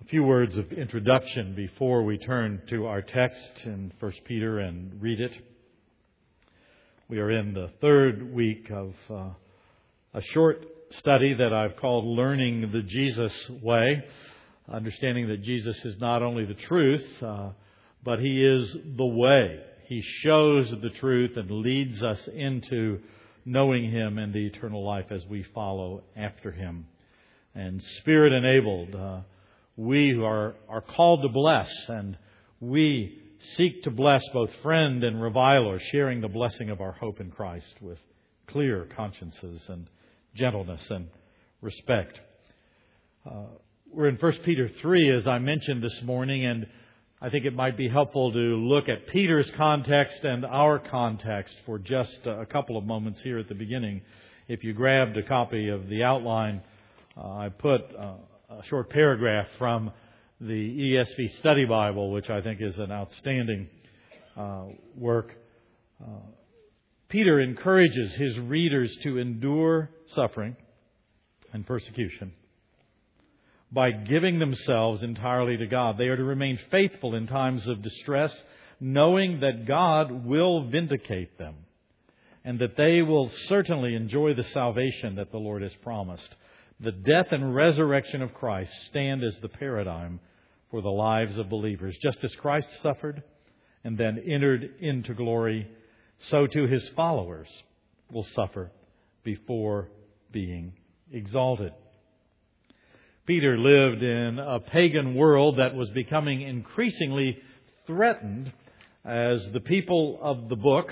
few words of introduction before we turn to our text in 1 Peter and read it. We are in the third week of a short study that I've called Learning the Jesus Way, understanding that Jesus is not only the truth, but He is the way. He shows the truth and leads us into knowing Him and the eternal life as we follow after Him. And Spirit-enabled, we who are called to bless, and we seek to bless both friend and reviler, sharing the blessing of our hope in Christ with clear consciences and gentleness and respect. We're in 1 Peter 3, as I mentioned this morning, and I think it might be helpful to look at Peter's context and our context for just a couple of moments here at the beginning. If you grabbed a copy of the outline, I put a short paragraph from the ESV Study Bible, which I think is an outstanding work. Peter encourages his readers to endure suffering and persecution by giving themselves entirely to God. They are to remain faithful in times of distress, knowing that God will vindicate them and that they will certainly enjoy the salvation that the Lord has promised. The death and resurrection of Christ stand as the paradigm for the lives of believers. Just as Christ suffered and then entered into glory, so too His followers will suffer before being exalted. Peter lived in a pagan world that was becoming increasingly threatened as the people of the book,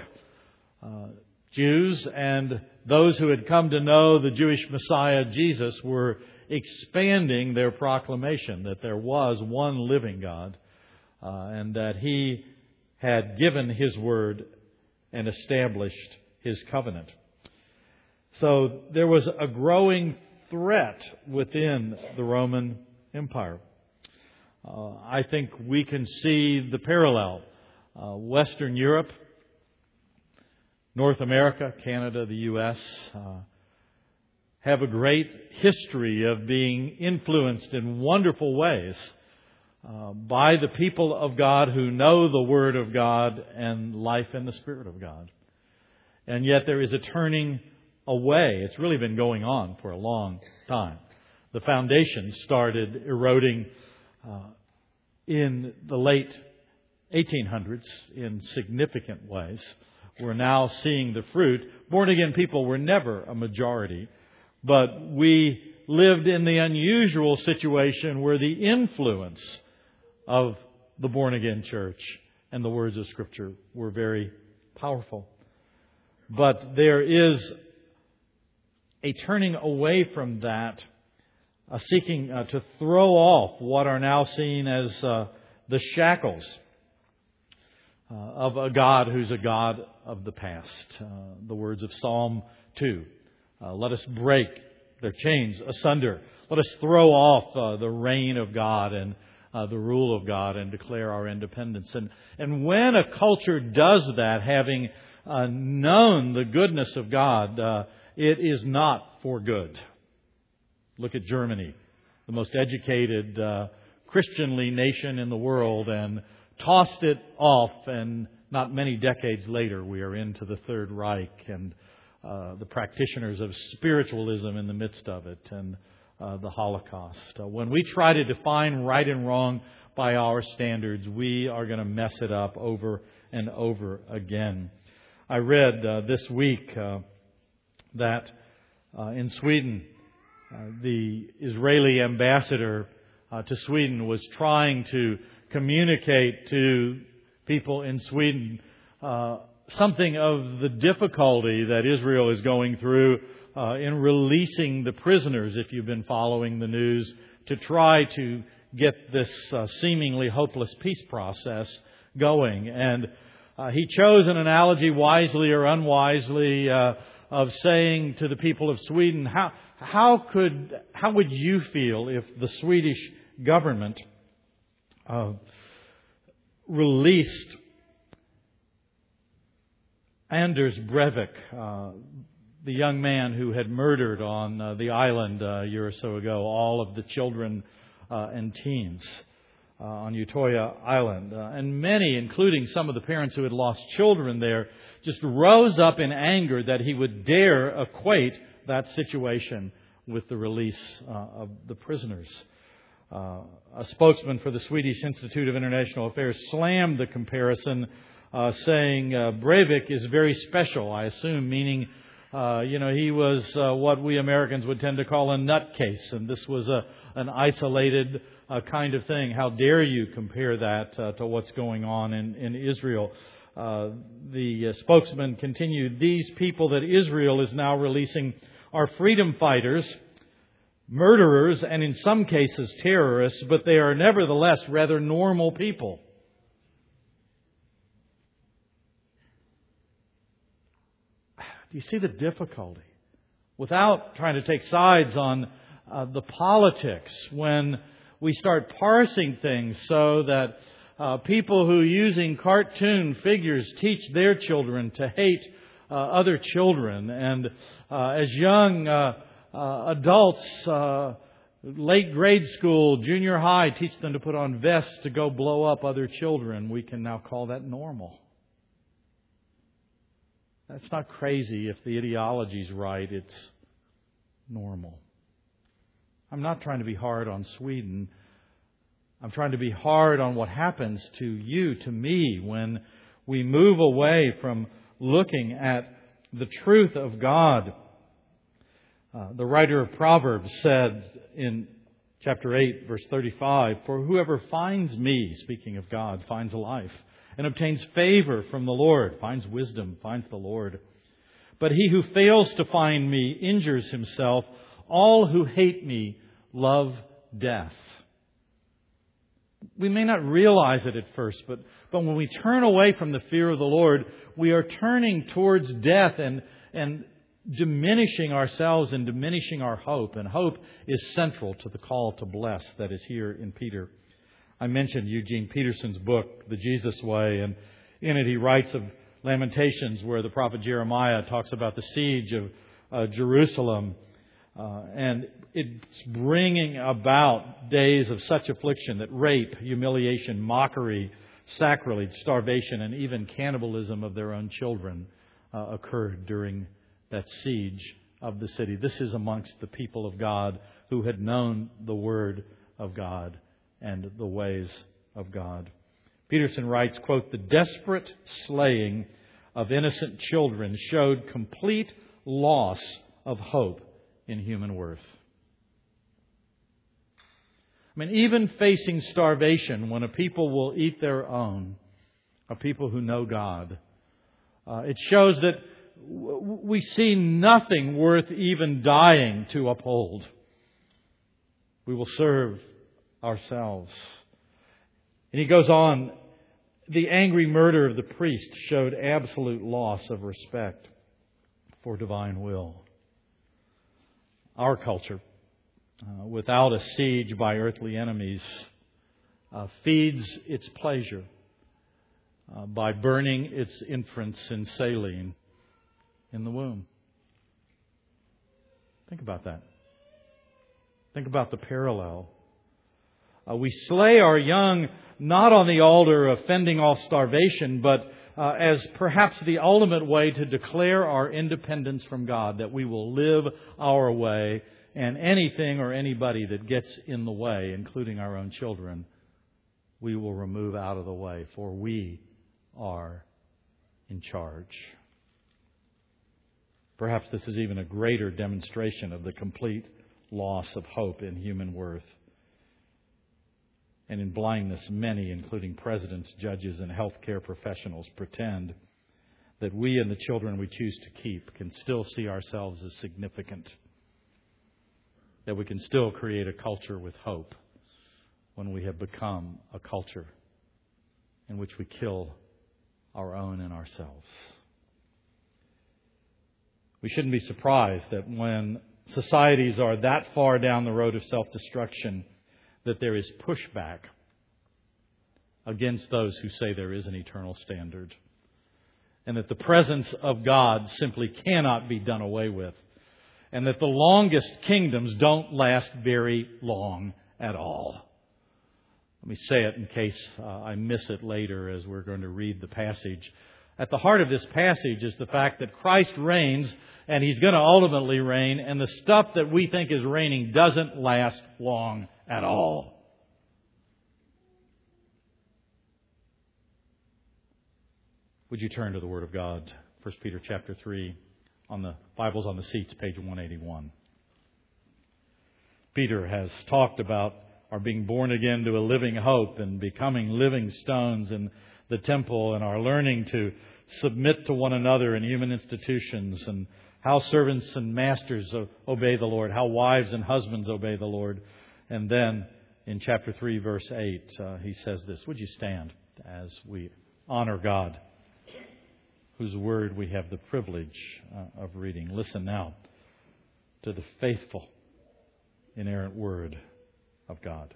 Jews and those who had come to know the Jewish Messiah, Jesus, were expanding their proclamation that there was one living God and that He had given His word and established His covenant. So there was a growing threat within the Roman Empire. I think we can see the parallel. Western Europe, North America, Canada, the U.S., have a great history of being influenced in wonderful ways by the people of God who know the Word of God and life in the Spirit of God. And yet there is a turning away. It's really been going on for a long time. The foundation started eroding in the late 1800s in significant ways. We're now seeing the fruit. Born-again people were never a majority, but we lived in the unusual situation where the influence of the born-again church and the words of Scripture were very powerful. But there is a turning away from that, a seeking to throw off what are now seen as the shackles of a God who's a God of the past. The words of Psalm 2. Let us break their chains asunder. Let us throw off the reign of God and the rule of God and declare our independence. And when a culture does that, having known the goodness of God, it is not for good. Look at Germany, the most educated Christianly nation in the world, and tossed it off, and not many decades later we are into the Third Reich and the practitioners of spiritualism in the midst of it, and the Holocaust. When we try to define right and wrong by our standards, we are going to mess it up over and over again. I read this week that in Sweden, the Israeli ambassador to Sweden was trying to communicate to people in Sweden something of the difficulty that Israel is going through in releasing the prisoners, if you've been following the news, to try to get this seemingly hopeless peace process going. And he chose an analogy, wisely or unwisely, of saying to the people of Sweden, how would you feel if the Swedish government released Anders Breivik, the young man who had murdered on the island a year or so ago all of the children and teens on Utoya Island. And many, including some of the parents who had lost children there, just rose up in anger that he would dare equate that situation with the release of the prisoners. A spokesman for the Swedish Institute of International Affairs slammed the comparison, saying Breivik is very special, I assume, meaning he was what we Americans would tend to call a nutcase, and this was an isolated kind of thing. How dare you compare that to what's going on in Israel? The spokesman continued, these people that Israel is now releasing are freedom fighters, murderers, and in some cases terrorists, but they are nevertheless rather normal people. Do you see the difficulty? Without trying to take sides on the politics, when we start parsing things so that people who using cartoon figures teach their children to hate other children, and as young adults, late grade school, junior high, teach them to put on vests to go blow up other children, we can now call that normal. That's not crazy if the ideology's right. It's normal. I'm not trying to be hard on Sweden. I'm trying to be hard on what happens to you, to me, when we move away from looking at the truth of God. The writer of Proverbs said in chapter 8, verse 35, "For whoever finds me," speaking of God, "finds life, and obtains favor from the Lord," finds wisdom, finds the Lord. "But he who fails to find me injures himself. All who hate me love death." We may not realize it at first, but when we turn away from the fear of the Lord, we are turning towards death and diminishing ourselves and diminishing our hope. And hope is central to the call to bless that is here in Peter. I mentioned Eugene Peterson's book, The Jesus Way, and in it he writes of Lamentations, where the prophet Jeremiah talks about the siege of Jerusalem. And it's bringing about days of such affliction that rape, humiliation, mockery, sacrilege, starvation, and even cannibalism of their own children occurred during that siege of the city. This is amongst the people of God who had known the Word of God and the ways of God. Peterson writes, quote, "The desperate slaying of innocent children showed complete loss of hope in human worth." I mean, even facing starvation, when a people will eat their own, are people who know God. It shows that we see nothing worth even dying to uphold. We will serve ourselves. And he goes on, "The angry murder of the priest showed absolute loss of respect for divine will." Our culture, without a siege by earthly enemies, feeds its pleasure by burning its infants in saline in the womb. Think about that. Think about the parallel. We slay our young not on the altar of fending off starvation, but as perhaps the ultimate way to declare our independence from God, that we will live our way, and anything or anybody that gets in the way, including our own children, we will remove out of the way, for we are in charge. Perhaps this is even a greater demonstration of the complete loss of hope in human worth. And in blindness, many, including presidents, judges, and healthcare professionals, pretend that we and the children we choose to keep can still see ourselves as significant, that we can still create a culture with hope when we have become a culture in which we kill our own and ourselves. We shouldn't be surprised that when societies are that far down the road of self-destruction, that there is pushback against those who say there is an eternal standard, and that the presence of God simply cannot be done away with, and that the longest kingdoms don't last very long at all. Let me say it in case I miss it later as we're going to read the passage. At the heart of this passage is the fact that Christ reigns, and He's going to ultimately reign, and the stuff that we think is reigning doesn't last long at all. Would you turn to the Word of God? 1 Peter chapter 3, on the Bible's on the seats, page 181. Peter has talked about our being born again to a living hope and becoming living stones in the temple, and our learning to submit to one another in human institutions, and how servants and masters obey the Lord, how wives and husbands obey the Lord. And then in chapter 3, verse 8, he says this. Would you stand as we honor God, whose word we have the privilege of reading? Listen now to the faithful, inerrant word of God.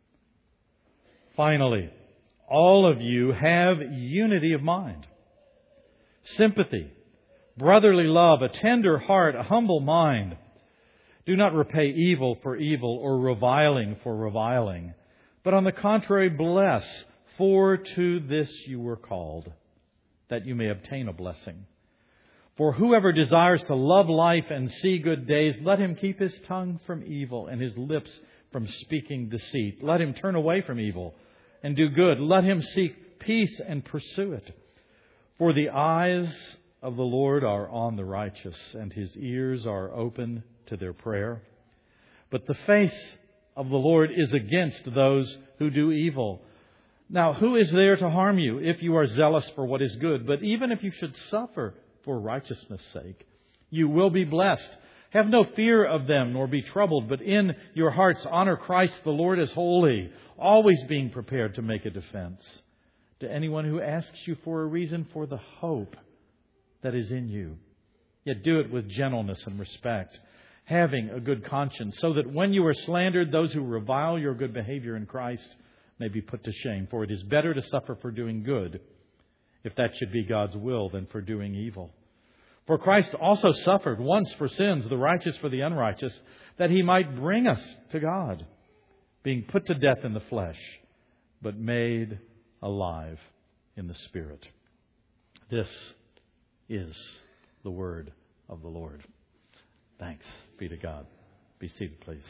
Finally, all of you have unity of mind, sympathy, brotherly love, a tender heart, a humble mind. Do not repay evil for evil or reviling for reviling, but on the contrary bless, for to this you were called, that you may obtain a blessing. For whoever desires to love life and see good days, let him keep his tongue from evil and his lips from speaking deceit. Let him turn away from evil and do good. Let him seek peace and pursue it. For the eyes of the Lord are on the righteous, and His ears are open to their prayer. But the face of the Lord is against those who do evil. Now, who is there to harm you if you are zealous for what is good? But even if you should suffer for righteousness' sake, you will be blessed. Have no fear of them, nor be troubled, but in your hearts honor Christ the Lord as holy, always being prepared to make a defense to anyone who asks you for a reason for the hope that is in you. Yet do it with gentleness and respect, having a good conscience, so that when you are slandered, those who revile your good behavior in Christ may be put to shame. For it is better to suffer for doing good, if that should be God's will, than for doing evil. For Christ also suffered once for sins, the righteous for the unrighteous, that He might bring us to God, being put to death in the flesh, but made alive in the Spirit. This is the word of the Lord. Thanks be to God. Be seated, please.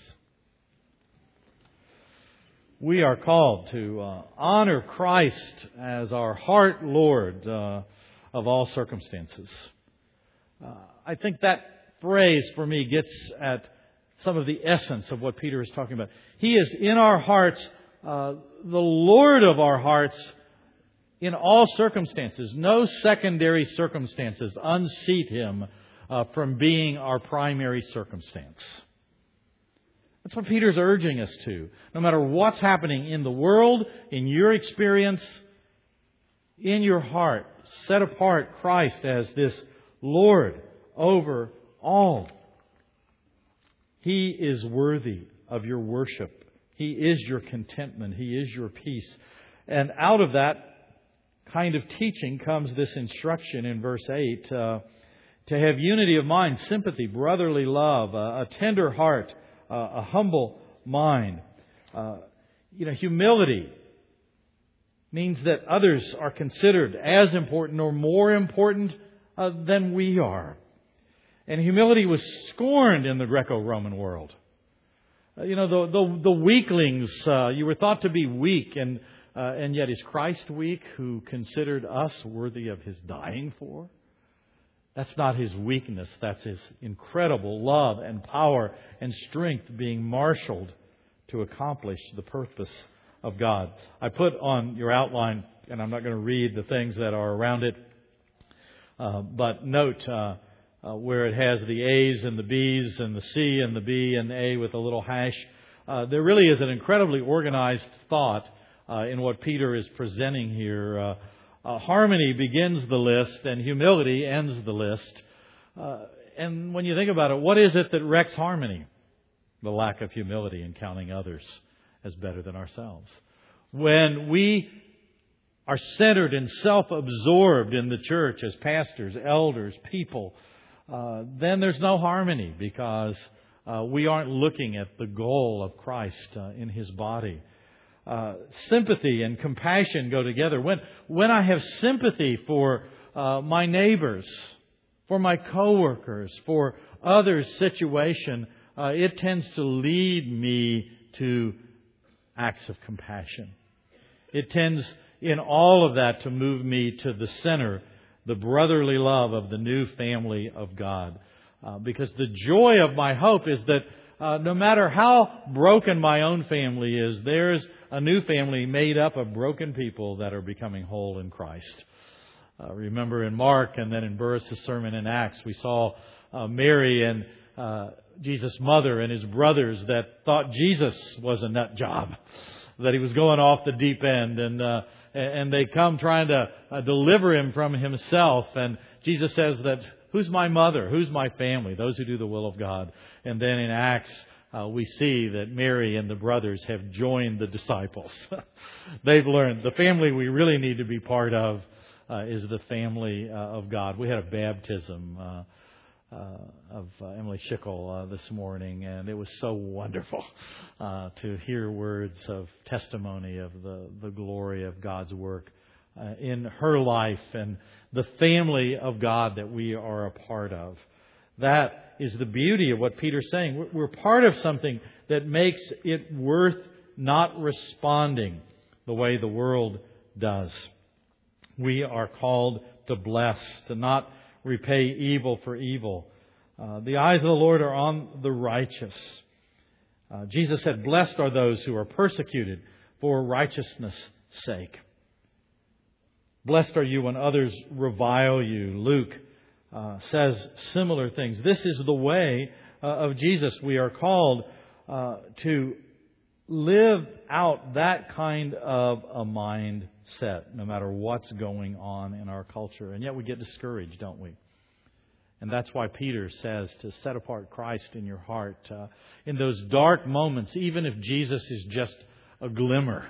We are called to honor Christ as our heart Lord of all circumstances. I think that phrase for me gets at some of the essence of what Peter is talking about. He is in our hearts, the Lord of our hearts in all circumstances. No secondary circumstances unseat Him from being our primary circumstance. That's what Peter's urging us to. No matter what's happening in the world, in your experience, in your heart, set apart Christ as this Lord over all. He is worthy of your worship. He is your contentment. He is your peace. And out of that kind of teaching comes this instruction in verse 8 to have unity of mind, sympathy, brotherly love, a tender heart, a humble mind. Humility means that others are considered as important or more important than we are. And humility was scorned in the Greco-Roman world. The weaklings, you were thought to be weak, and yet is Christ weak, who considered us worthy of His dying for? That's not His weakness. That's His incredible love and power and strength being marshaled to accomplish the purpose of God. I put on your outline, and I'm not going to read the things that are around it, but note where it has the A's and the B's and the C and the B and the A with a little hash. There really is an incredibly organized thought in what Peter is presenting here. Harmony begins the list and humility ends the list. And when you think about it, what is it that wrecks harmony? The lack of humility in counting others as better than ourselves. When we are centered and self-absorbed in the church as pastors, elders, people, then there's no harmony because we aren't looking at the goal of Christ in His body. Sympathy and compassion go together. When I have sympathy for my neighbors, for my coworkers, for others' situation, it tends to lead me to acts of compassion. It tends, in all of that, to move me to the center, the brotherly love of the new family of God. Because the joy of my hope is that no matter how broken my own family is, there's a new family made up of broken people that are becoming whole in Christ. Remember in Mark and then in Burris' sermon in Acts, we saw Mary and Jesus' mother and His brothers that thought Jesus was a nut job, that He was going off the deep end, and they come trying to deliver Him from himself. And Jesus says that, who's my mother? Who's my family? Those who do the will of God. And then in Acts, we see that Mary and the brothers have joined the disciples. They've learned the family we really need to be part of is the family of God. We had a baptism of Emily Schickel this morning, and it was so wonderful to hear words of testimony of the glory of God's work in her life and the family of God that we are a part of. That is the beauty of what Peter's saying. We're part of something that makes it worth not responding the way the world does. We are called to bless, to not repay evil for evil. The eyes of the Lord are on the righteous. Jesus said, blessed are those who are persecuted for righteousness' sake. Blessed are you when others revile you. Luke says similar things. This is the way of Jesus. We are called to live out that kind of a mindset, no matter what's going on in our culture. And yet we get discouraged, don't we? And that's why Peter says to set apart Christ in your heart. In those dark moments, even if Jesus is just a glimmer,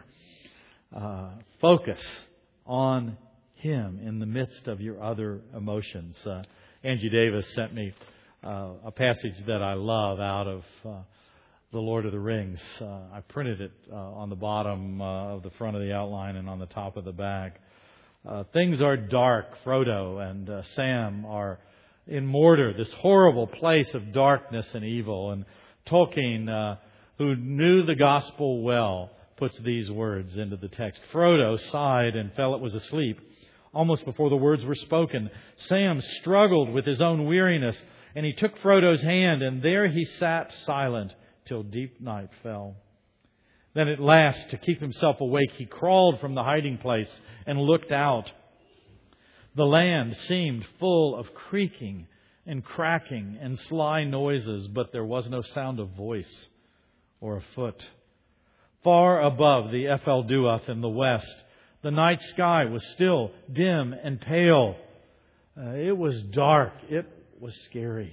focus on Him in the midst of your other emotions. Angie Davis sent me a passage that I love out of The Lord of the Rings. I printed it on the bottom of the front of the outline and on the top of the back. Things are dark. Frodo and Sam are in Mordor, this horrible place of darkness and evil. And Tolkien, who knew the gospel well, puts these words into the text. Frodo sighed and felt was asleep almost before the words were spoken. Sam struggled with his own weariness, and he took Frodo's hand, and there he sat silent till deep night fell. Then at last, to keep himself awake, he crawled from the hiding place and looked out. The land seemed full of creaking and cracking and sly noises, but there was no sound of voice or a foot. Far above the Ephel Duath in the west, the night sky was still dim and pale. It was dark. It was scary.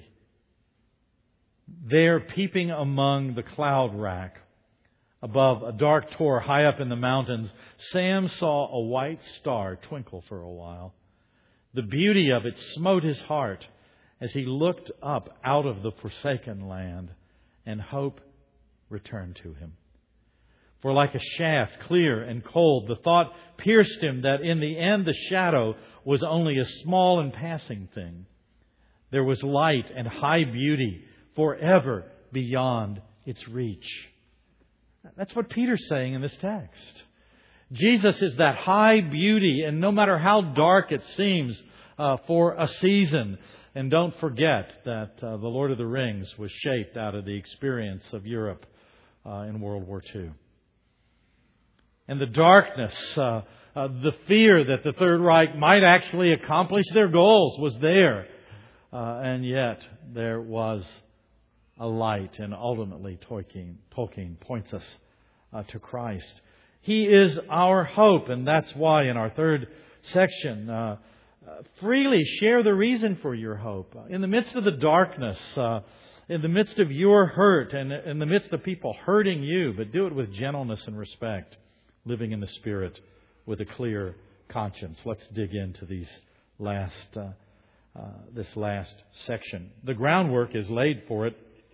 There, peeping among the cloud rack, above a dark tor high up in the mountains, Sam saw a white star twinkle for a while. The beauty of it smote his heart as he looked up out of the forsaken land, and hope returned to him. For like a shaft, clear and cold, the thought pierced him that in the end the shadow was only a small and passing thing. There was light and high beauty forever beyond its reach. That's what Peter's saying in this text. Jesus is that high beauty, and no matter how dark it seems for a season. And don't forget that the Lord of the Rings was shaped out of the experience of Europe in World War II. And the darkness, the fear that the Third Reich might actually accomplish their goals was there. And yet there was a light, and ultimately Tolkien points us to Christ. He is our hope, and that's why in our third section, freely share the reason for your hope. In the midst of the darkness, in the midst of your hurt, and in the midst of people hurting you, but do it with gentleness and respect, living in the Spirit with a clear conscience. Let's dig into this last section. The groundwork is laid for it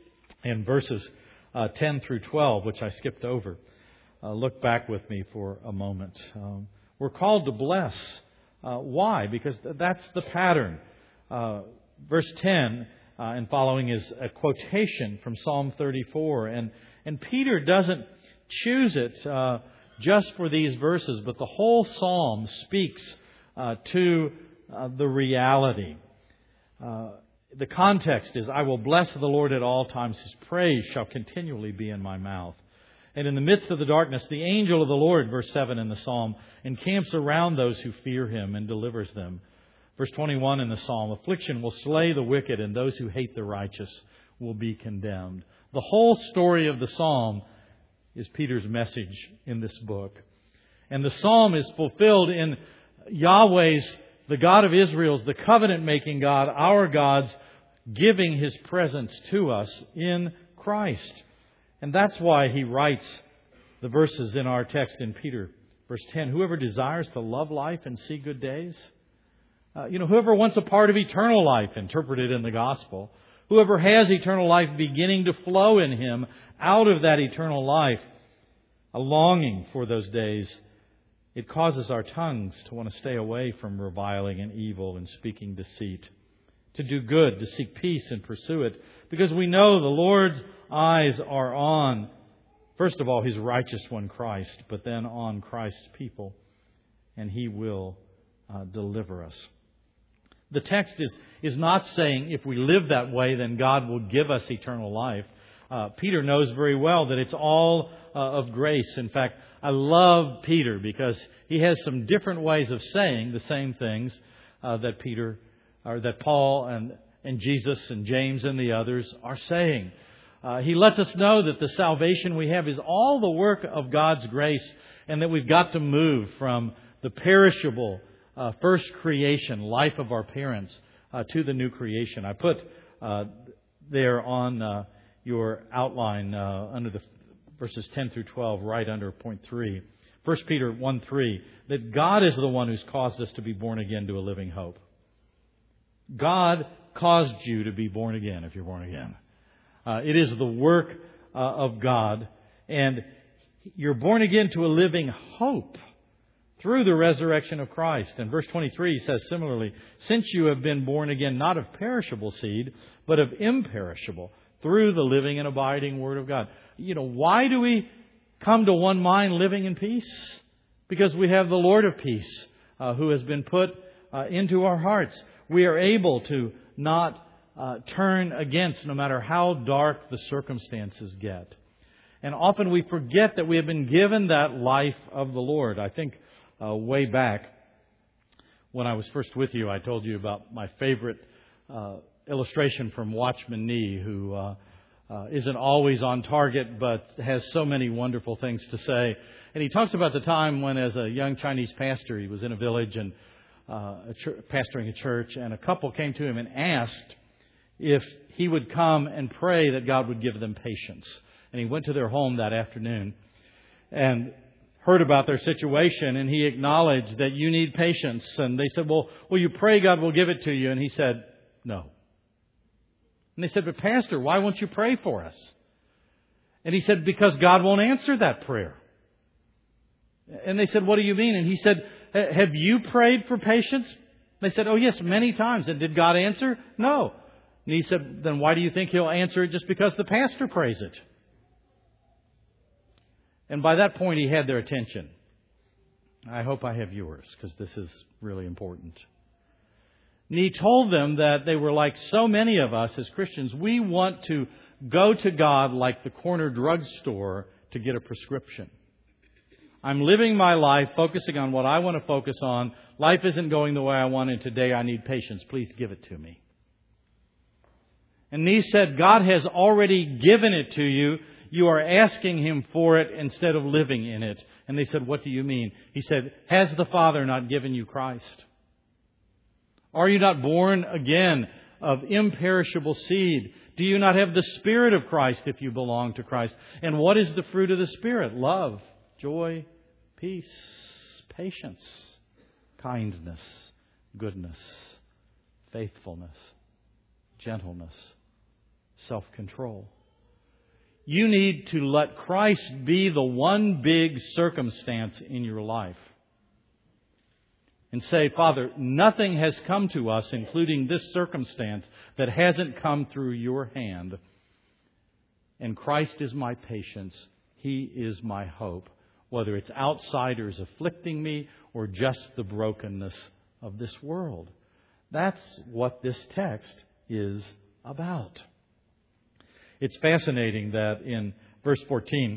In verses 10 through 12, which I skipped over, look back with me for a moment. We're called to bless. Why? Because that's the pattern. Verse 10 and following is a quotation from Psalm 34. And Peter doesn't choose it just for these verses, but the whole psalm speaks to the reality. The context is, I will bless the Lord at all times. His praise shall continually be in my mouth. And in the midst of the darkness, the angel of the Lord, verse 7 in the psalm, encamps around those who fear Him and delivers them. Verse 21 in the psalm, affliction will slay the wicked, and those who hate the righteous will be condemned. The whole story of the psalm is Peter's message in this book. And the psalm is fulfilled in Yahweh's, the God of Israel's, the covenant-making God, our God's, giving His presence to us in Christ. And that's why he writes the verses in our text in Peter. Verse 10, whoever desires to love life and see good days. Whoever wants a part of eternal life, interpreted in the gospel. Whoever has eternal life beginning to flow in him, out of that eternal life, a longing for those days. It causes our tongues to want to stay away from reviling and evil and speaking deceit. To do good, to seek peace and pursue it. Because we know the Lord's eyes are on, first of all, His righteous one, Christ, but then on Christ's people. And He will deliver us. The text is not saying if we live that way, then God will give us eternal life. Peter knows very well that it's all of grace. In fact, I love Peter because he has some different ways of saying the same things that Paul and Jesus and James and the others are saying. He lets us know that the salvation we have is all the work of God's grace, and that we've got to move from the perishable first creation, life of our parents, to the new creation. I put there on your outline under the verses 10 through 12, right under point 3. 1 Peter 1:3, that God is the one who's caused us to be born again to a living hope. God caused you to be born again if you're born again. It is the work of God. And you're born again to a living hope through the resurrection of Christ. And verse 23 says similarly, since you have been born again, not of perishable seed, but of imperishable, through the living and abiding Word of God. Why do we come to one mind living in peace? Because we have the Lord of peace who has been put into our hearts. We are able to not turn against, no matter how dark the circumstances get. And often we forget that we have been given that life of the Lord. I think way back when I was first with you, I told you about my favorite illustration from Watchman Nee, who isn't always on target, but has so many wonderful things to say. And he talks about the time when, as a young Chinese pastor, he was in a village and pastoring a church, and a couple came to him and asked if he would come and pray that God would give them patience. And he went to their home that afternoon and heard about their situation, and he acknowledged that you need patience. And they said, well, will you pray God will give it to you? And he said, no. And they said, but Pastor, why won't you pray for us? And he said, because God won't answer that prayer. And they said, what do you mean? And he said, have you prayed for patience? They said, oh yes, many times. And did God answer? No. And he said, then why do you think He'll answer it just because the pastor prays it? And by that point, he had their attention. I hope I have yours, because this is really important. And he told them that they were like so many of us as Christians. We want to go to God like the corner drugstore to get a prescription. I'm living my life focusing on what I want to focus on. Life isn't going the way I want, and today I need patience. Please give it to me. And Nee said, God has already given it to you. You are asking Him for it instead of living in it. And they said, what do you mean? He said, has the Father not given you Christ? Are you not born again of imperishable seed? Do you not have the Spirit of Christ if you belong to Christ? And what is the fruit of the Spirit? Love, joy, peace, patience, kindness, goodness, faithfulness, gentleness, self-control. You need to let Christ be the one big circumstance in your life. And say, Father, nothing has come to us, including this circumstance, that hasn't come through your hand. And Christ is my patience. He is my hope. Whether it's outsiders afflicting me or just the brokenness of this world. That's what this text is about. It's fascinating that in verse 14,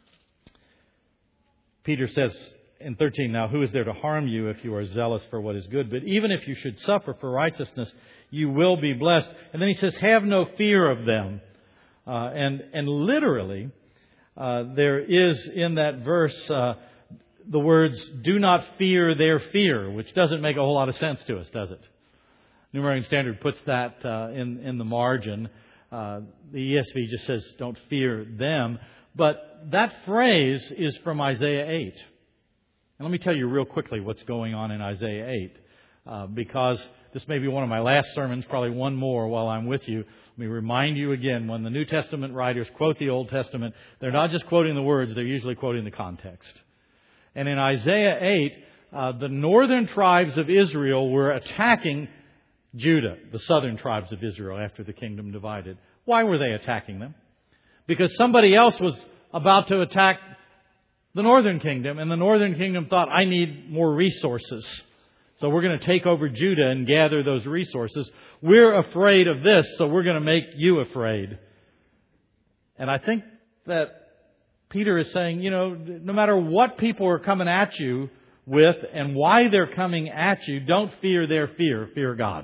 Peter says in 13, now who is there to harm you if you are zealous for what is good? But even if you should suffer for righteousness, you will be blessed. And then he says, have no fear of them. And literally, there is in that verse the words, do not fear their fear, which doesn't make a whole lot of sense to us, does it? New American Standard puts that in the margin. The ESV just says, don't fear them. But that phrase is from Isaiah 8. And let me tell you real quickly what's going on in Isaiah 8. Because this may be one of my last sermons, probably one more while I'm with you. Let me remind you again, when the New Testament writers quote the Old Testament, they're not just quoting the words, they're usually quoting the context. And in Isaiah 8, the northern tribes of Israel were attacking Judah, the southern tribes of Israel, after the kingdom divided. Why were they attacking them? Because somebody else was about to attack the northern kingdom, and the northern kingdom thought, I need more resources. So we're going to take over Judah and gather those resources. We're afraid of this, so we're going to make you afraid. And I think that Peter is saying, no matter what people are coming at you with and why they're coming at you, don't fear their fear. Fear God.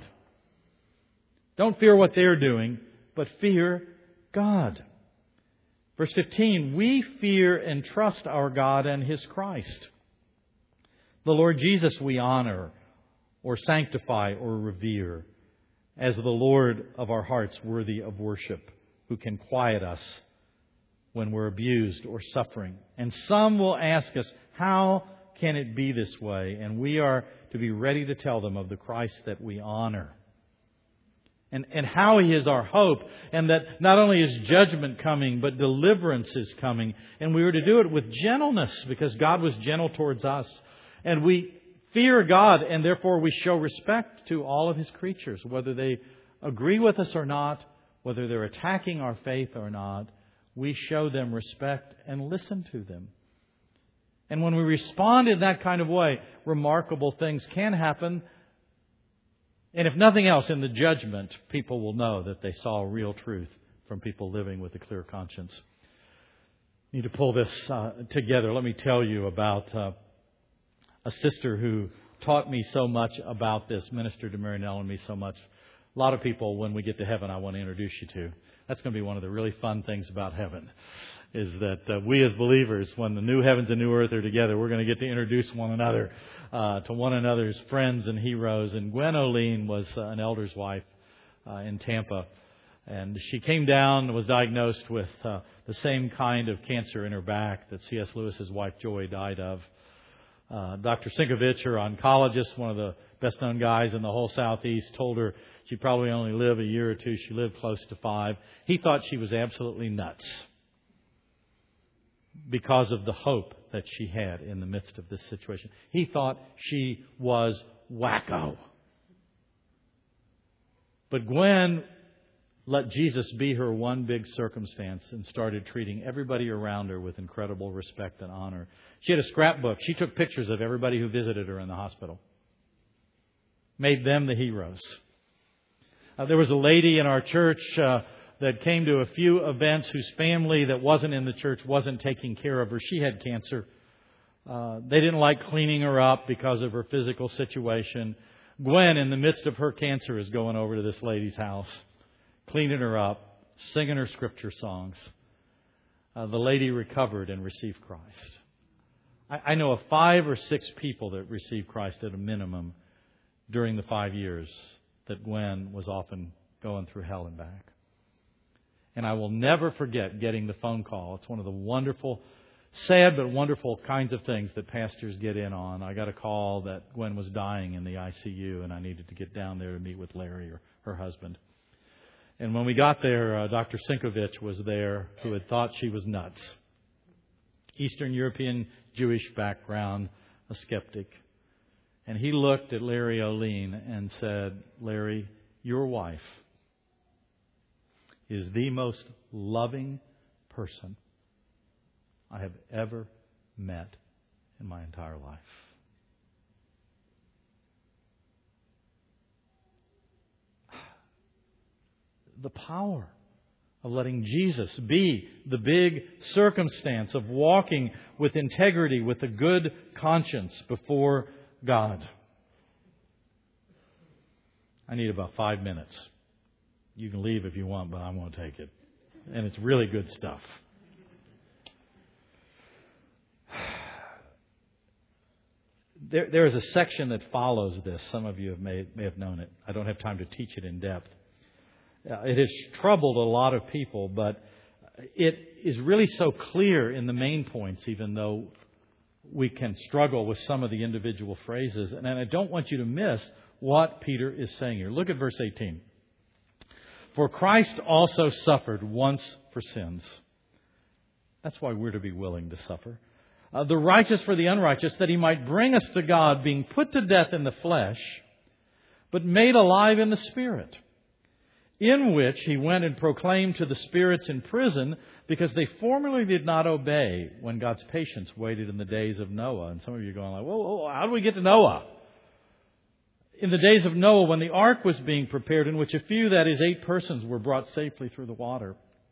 Don't fear what they're doing, but fear God. Verse 15, we fear and trust our God and His Christ. The Lord Jesus we honor or sanctify or revere as the Lord of our hearts, worthy of worship, who can quiet us when we're abused or suffering. And some will ask us, how can it be this way? And we are to be ready to tell them of the Christ that we honor. And how He is our hope, and that not only is judgment coming, but deliverance is coming. And we are to do it with gentleness, because God was gentle towards us. And we fear God, and therefore we show respect to all of His creatures, whether they agree with us or not, whether they're attacking our faith or not. We show them respect and listen to them. And when we respond in that kind of way, remarkable things can happen. And if nothing else, in the judgment, people will know that they saw real truth from people living with a clear conscience. I need to pull this together. Let me tell you about a sister who taught me so much about this, ministered to Mary Nell and me so much. A lot of people, when we get to heaven, I want to introduce you to. That's going to be one of the really fun things about heaven, is that we as believers, when the new heavens and new earth are together, we're going to get to introduce one another to one another's friends and heroes. And Gwen O'Lean was an elder's wife in Tampa. And she came down and was diagnosed with the same kind of cancer in her back that C.S. Lewis's wife Joy died of. Dr. Sinkovich, her oncologist, one of the best-known guys in the whole Southeast, told her she'd probably only live a year or two. She lived close to 5. He thought she was absolutely nuts because of the hope that she had in the midst of this situation. He thought she was wacko. But Gwen let Jesus be her one big circumstance and started treating everybody around her with incredible respect and honor. She had a scrapbook. She took pictures of everybody who visited her in the hospital. Made them the heroes. There was a lady in our church that came to a few events whose family that wasn't in the church wasn't taking care of her. She had cancer. They didn't like cleaning her up because of her physical situation. Gwen, in the midst of her cancer, is going over to this lady's house, cleaning her up, singing her scripture songs. The lady recovered and received Christ. I know of 5 or 6 people that received Christ at a minimum during the 5 years that Gwen was often going through hell and back. And I will never forget getting the phone call. It's one of the wonderful, sad but wonderful kinds of things that pastors get in on. I got a call that Gwen was dying in the ICU and I needed to get down there to meet with Larry, or her husband. And when we got there, Dr. Sinkovich was there, who had thought she was nuts. Eastern European Jewish background, a skeptic. And he looked at Larry O'Lean and said, Larry, your wife is the most loving person I have ever met in my entire life. The power of letting Jesus be the big circumstance of walking with integrity, with a good conscience before God. I need about 5 minutes. You can leave if you want, but I'm going to take it. And it's really good stuff. There is a section that follows this. Some of you may have known it. I don't have time to teach it in depth. It has troubled a lot of people, but it is really so clear in the main points, even though we can struggle with some of the individual phrases. And I don't want you to miss what Peter is saying here. Look at verse 18. For Christ also suffered once for sins. That's why we're to be willing to suffer. The righteous for the unrighteous, that He might bring us to God, being put to death in the flesh, but made alive in the Spirit, in which He went and proclaimed to the spirits in prison, because they formerly did not obey when God's patience waited in the days of Noah. And some of you are going like, whoa, how do we get to Noah? In the days of Noah, when the ark was being prepared, in which a few, that is 8 persons, were brought safely through the water.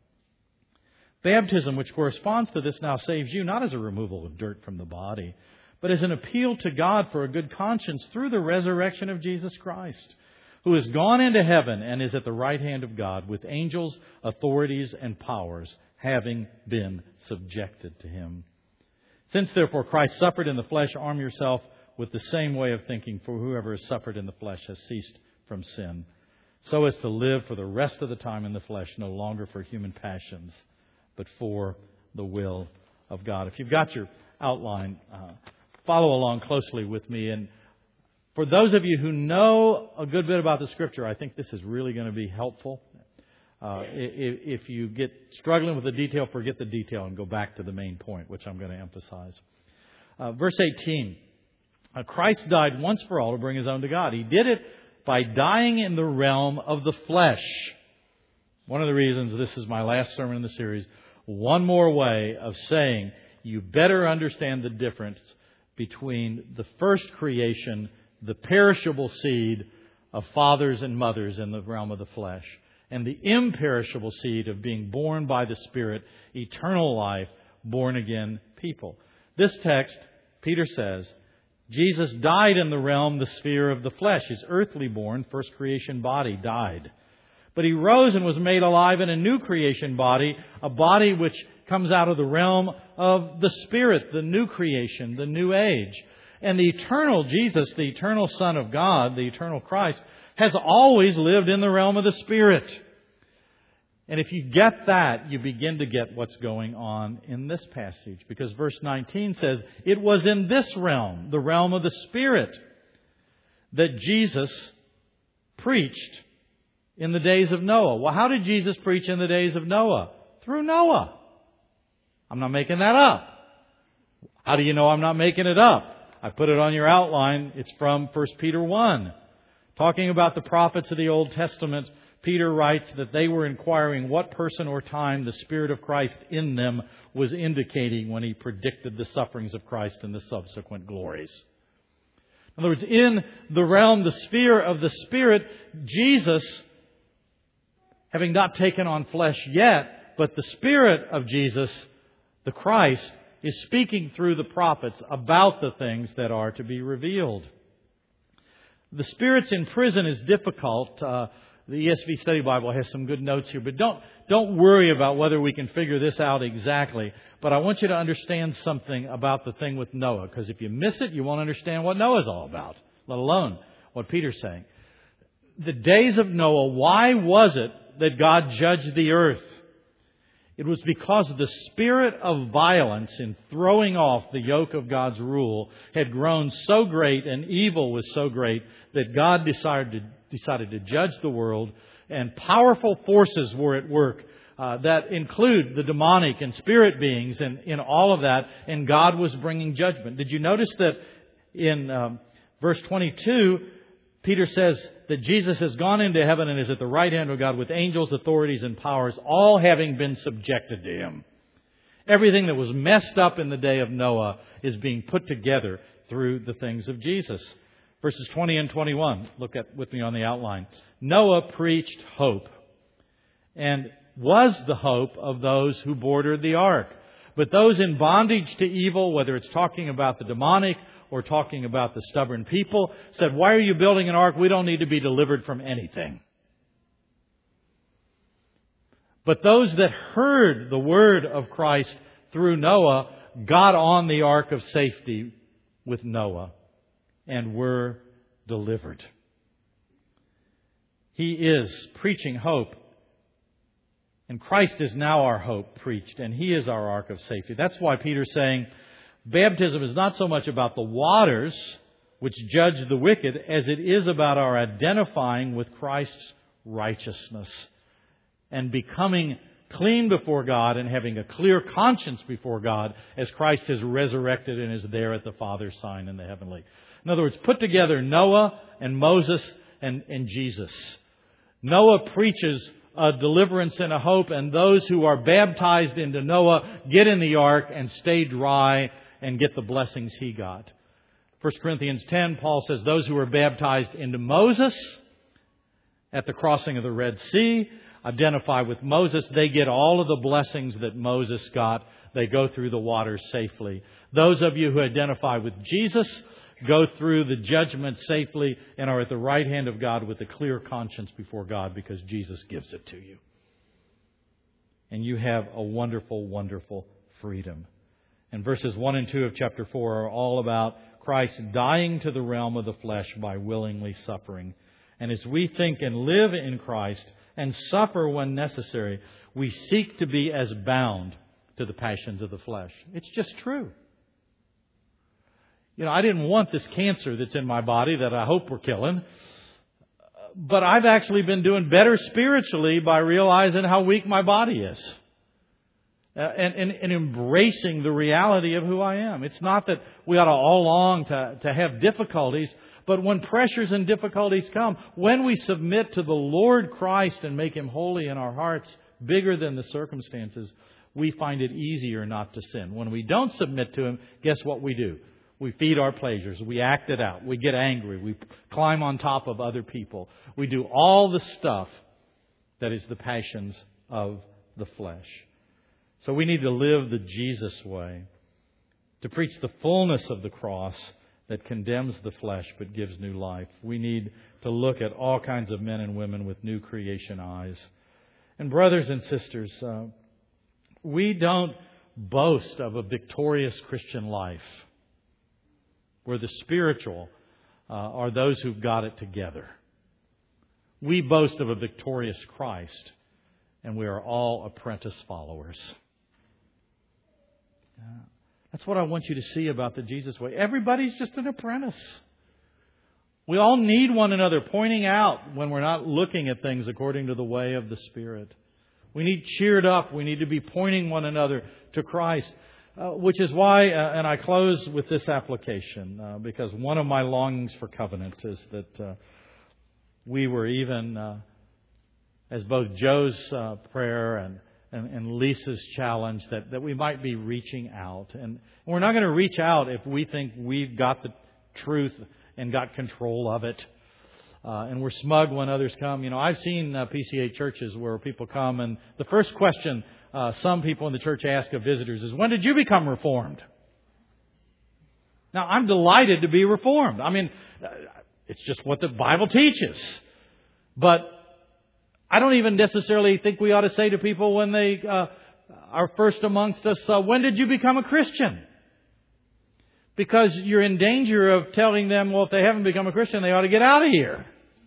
Baptism, which corresponds to this, now saves you, not as a removal of dirt from the body, but as an appeal to God for a good conscience through the resurrection of Jesus Christ, who has gone into heaven and is at the right hand of God, with angels, authorities, and powers, having been subjected to Him. Since therefore Christ suffered in the flesh, arm yourself with the same way of thinking, for whoever has suffered in the flesh has ceased from sin, so as to live for the rest of the time in the flesh, no longer for human passions, but for the will of God. If you've got your outline, follow along closely with me. And for those of you who know a good bit about the Scripture, I think this is really going to be helpful. If you get struggling with the detail, forget the detail and go back to the main point, which I'm going to emphasize. Verse 18. Christ died once for all to bring His own to God. He did it by dying in the realm of the flesh. One of the reasons this is my last sermon in the series, one more way of saying you better understand the difference between the first creation, the perishable seed of fathers and mothers in the realm of the flesh, and the imperishable seed of being born by the Spirit, eternal life, born again people. This text, Peter says, Jesus died in the realm, the sphere of the flesh. His earthly born, first creation body, died. But He rose and was made alive in a new creation body, a body which comes out of the realm of the Spirit, the new creation, the new age. And the eternal Jesus, the eternal Son of God, the eternal Christ, has always lived in the realm of the Spirit. And if you get that, you begin to get what's going on in this passage. Because verse 19 says, it was in this realm, the realm of the Spirit, that Jesus preached in the days of Noah. Well, how did Jesus preach in the days of Noah? Through Noah. I'm not making that up. How do you know I'm not making it up? I put it on your outline. It's from 1 Peter 1. Talking about the prophets of the Old Testament, Peter writes that they were inquiring what person or time the Spirit of Christ in them was indicating when He predicted the sufferings of Christ and the subsequent glories. In other words, in the realm, the sphere of the Spirit, Jesus, having not taken on flesh yet, but the Spirit of Jesus, the Christ, is speaking through the prophets about the things that are to be revealed. The spirits in prison is difficult. The ESV Study Bible has some good notes here, but don't worry about whether we can figure this out exactly. But I want you to understand something about the thing with Noah, because if you miss it, you won't understand what Noah's all about, let alone what Peter's saying. The days of Noah, why was it that God judged the earth? It was because the spirit of violence in throwing off the yoke of God's rule had grown so great and evil was so great that God decided to judge the world, and powerful forces were at work that include the demonic and spirit beings and in all of that, and God was bringing judgment. Did you notice that in verse 22, Peter says that Jesus has gone into heaven and is at the right hand of God with angels, authorities, and powers, all having been subjected to Him. Everything that was messed up in the day of Noah is being put together through the things of Jesus. Verses 20 and 21, look with me on the outline. Noah preached hope and was the hope of those who boarded the ark. But those in bondage to evil, whether it's talking about the demonic or talking about the stubborn people, said, "Why are you building an ark? We don't need to be delivered from anything." But those that heard the word of Christ through Noah got on the ark of safety with Noah and were delivered. He is preaching hope. And Christ is now our hope preached, and He is our ark of safety. That's why Peter's saying baptism is not so much about the waters which judge the wicked as it is about our identifying with Christ's righteousness and becoming clean before God and having a clear conscience before God as Christ has resurrected and is there at the Father's sign in the heavenly. In other words, put together Noah and Moses and Jesus. Noah preaches a deliverance and a hope, and those who are baptized into Noah get in the ark and stay dry and get the blessings he got. 1 Corinthians 10, Paul says those who were baptized into Moses at the crossing of the Red Sea identify with Moses. They get all of the blessings that Moses got. They go through the waters safely. Those of you who identify with Jesus go through the judgment safely and are at the right hand of God with a clear conscience before God because Jesus gives it to you. And you have a wonderful, wonderful freedom. And verses 1 and 2 of chapter 4 are all about Christ dying to the realm of the flesh by willingly suffering. And as we think and live in Christ and suffer when necessary, we seek to be as bound to the passions of the flesh. It's just true. You know, I didn't want this cancer that's in my body that I hope we're killing. But I've actually been doing better spiritually by realizing how weak my body is. And embracing the reality of who I am. It's not that we ought to all long to have difficulties, but when pressures and difficulties come, when we submit to the Lord Christ and make Him holy in our hearts, bigger than the circumstances, we find it easier not to sin. When we don't submit to Him, guess what we do? We feed our pleasures. We act it out. We get angry. We climb on top of other people. We do all the stuff that is the passions of the flesh. So we need to live the Jesus way, to preach the fullness of the cross that condemns the flesh but gives new life. We need to look at all kinds of men and women with new creation eyes. And brothers and sisters, we don't boast of a victorious Christian life where the spiritual are those who've got it together. We boast of a victorious Christ, and we are all apprentice followers. That's what I want you to see about the Jesus way. Everybody's just an apprentice. We all need one another, pointing out when we're not looking at things according to the way of the Spirit. We need cheered up. We need to be pointing one another to Christ. Which is why, and I close with this application, because one of my longings for covenant is that we were even, as both Joe's prayer and Lisa's challenge, that we might be reaching out. And we're not going to reach out if we think we've got the truth and got control of it. And we're smug when others come. You know, I've seen PCA churches where people come and the first question some people in the church ask of visitors is, when did you become reformed? Now, I'm delighted to be reformed. I mean, it's just what the Bible teaches. But I don't even necessarily think we ought to say to people when they are first amongst us, when did you become a Christian? Because you're in danger of telling them, well, if they haven't become a Christian, they ought to get out of here.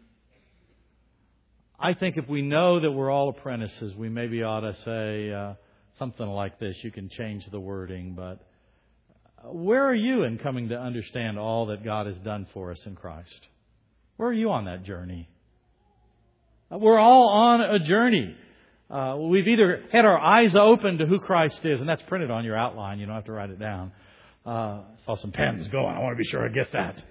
I think if we know that we're all apprentices, we maybe ought to say something like this. You can change the wording, but where are you in coming to understand all that God has done for us in Christ? Where are you on that journey? We're all on a journey. We've either had our eyes open to who Christ is, and that's printed on your outline. You don't have to write it down. I saw some pens going. I want to be sure I get that.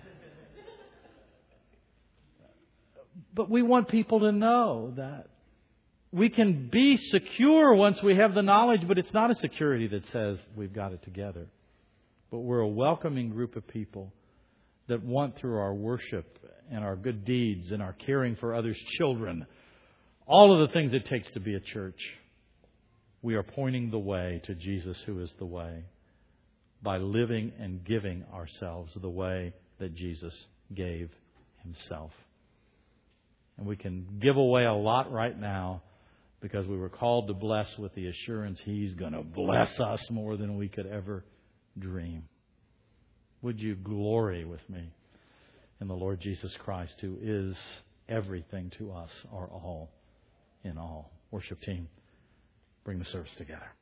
But we want people to know that we can be secure once we have the knowledge, but it's not a security that says we've got it together. But we're a welcoming group of people that want, through our worship and our good deeds and our caring for others' children, all of the things it takes to be a church, we are pointing the way to Jesus, who is the way, by living and giving ourselves the way that Jesus gave Himself. And we can give away a lot right now because we were called to bless with the assurance He's going to bless us more than we could ever dream. Would you glory with me in the Lord Jesus Christ, who is everything to us, our all in all. Worship team, bring the service together.